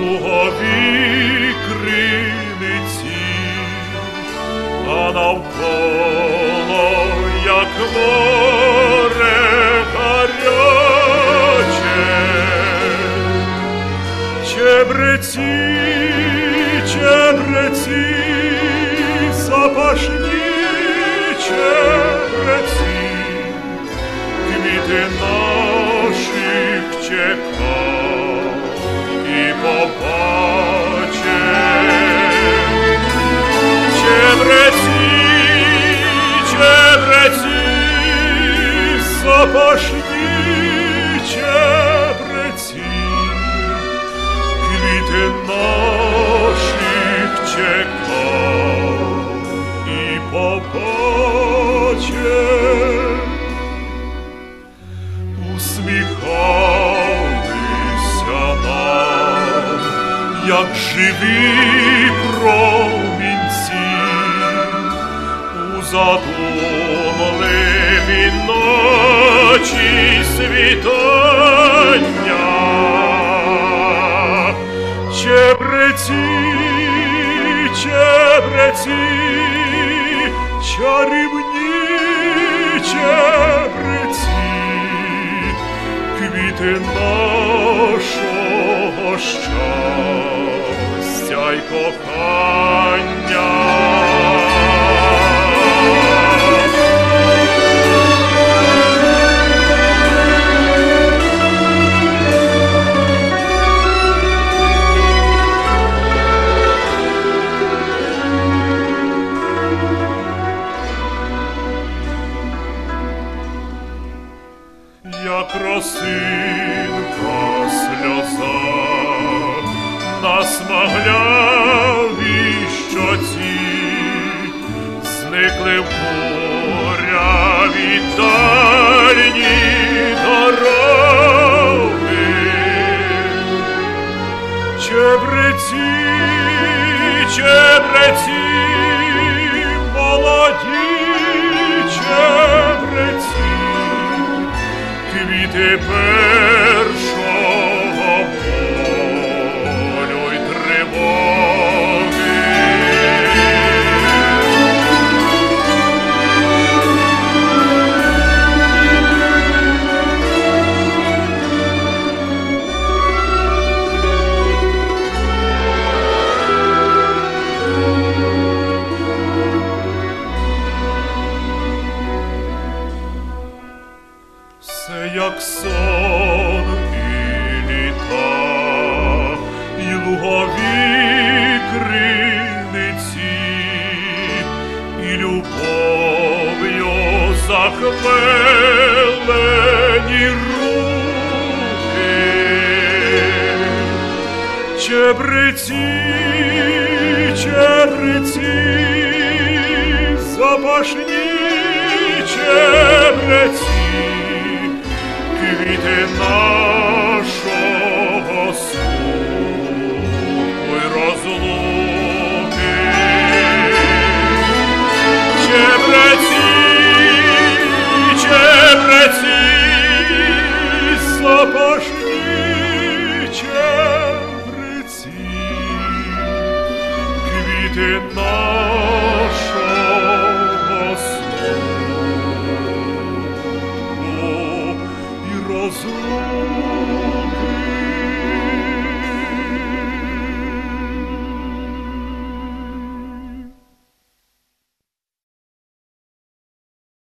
лугові криниці, а навколо, як море гаряче, чебреці, чебреці, запашні чебреці, квіти наших чекав і побачив. Чебреці, чебреці, запашні чебреці, квіти наших чекав і побачив. Усміхалися нам, як живі промінці, у задумливі ночі світання. Чебреці, чебреці, чарівні чебреці, квіти нашого щастя й кохання. Як росинка сльоза на смаглявій щоці, зникли в куряві дальні дороги. Чебреці, чебреці, молоді чебреці, квіти першого болю й тривоги. Все як сон і літа, і лугові криниці, і любов'ю захмелені руки. Чебреці, чебреці, запашні чебреці, квіти нашого смутку й розлуки. Чебреці, чебреці, запашні чебреці, квіти нашого смутку й розлуки.